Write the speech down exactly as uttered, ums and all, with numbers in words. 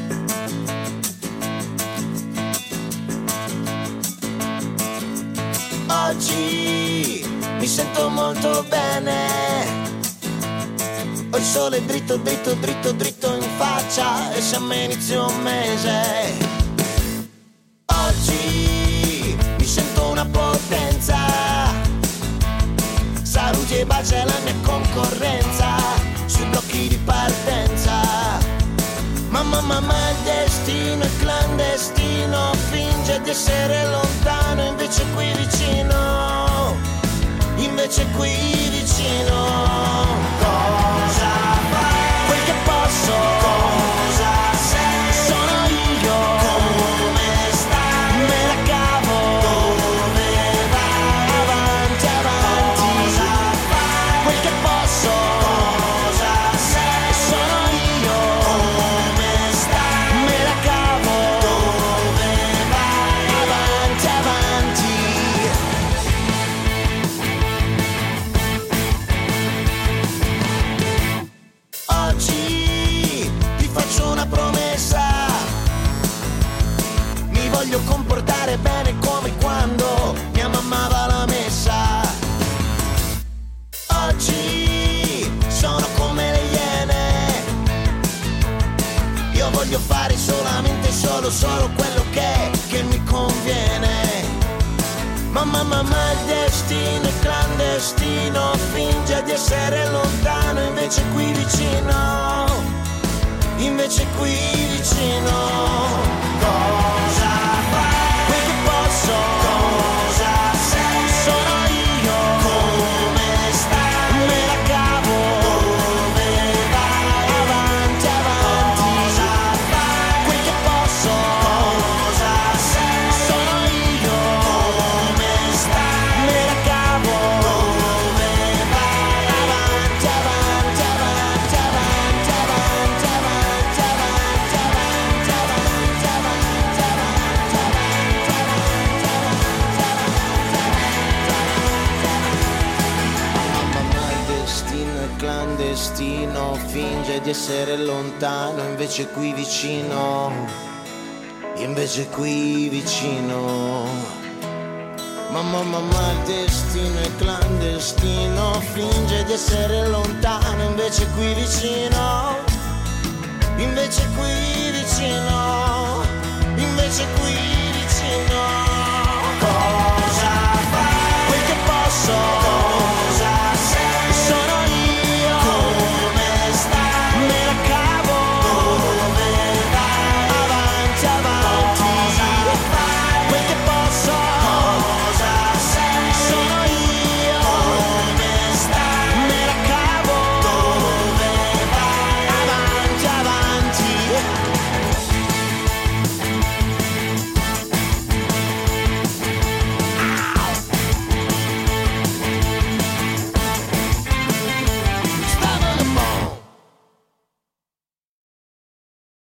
Oggi mi sento molto bene, ho il sole dritto, dritto, dritto, dritto in faccia e siamo a inizio mese. Oggi mi sento una potenza, saluti e baci alla mia concorrenza, sui blocchi di partenza. Mamma, mamma, il destino è clandestino, finge di essere lontano, invece qui vicino, invece qui vicino. Cosa fai? Quel che posso. Cosa sei? Sono io. Come stai? Me la cavo. Dove vai? Avanti, avanti. Cosa fai? Quel che posso. Cosa sei? Sono io. Come stai? Me la cavo. Dove vai? Avanti, avanti. Oggi ti faccio una promessa, mi voglio comportare bene come quando mia mamma va alla messa. Oggi sono come le iene, io voglio fare solamente solo, solo quello che, che mi conviene. Mamma, mamma, il destino è clandestino, finge di essere lontano, invece qui vicino, invece qui vicino. Cosa fai? Quel che posso. Cosa sei? Sono io. Come stai? Me la cavo. Dove vai? Avanti, avanti. Cosa fai? Quel che posso. Cosa sei? Sono io. Come stai? Me la cavo. Dove vai? Avanti, avanti, avanti, avanti, avanti, avanti, avanti, avanti, avanti, avanti, avanti, avanti. Mamma, il destino è clandestino, finge di essere lontano, invece qui vicino, invece qui vicino. Mamma, mamma, il destino è clandestino, finge di essere lontano, invece qui vicino, invece qui vicino.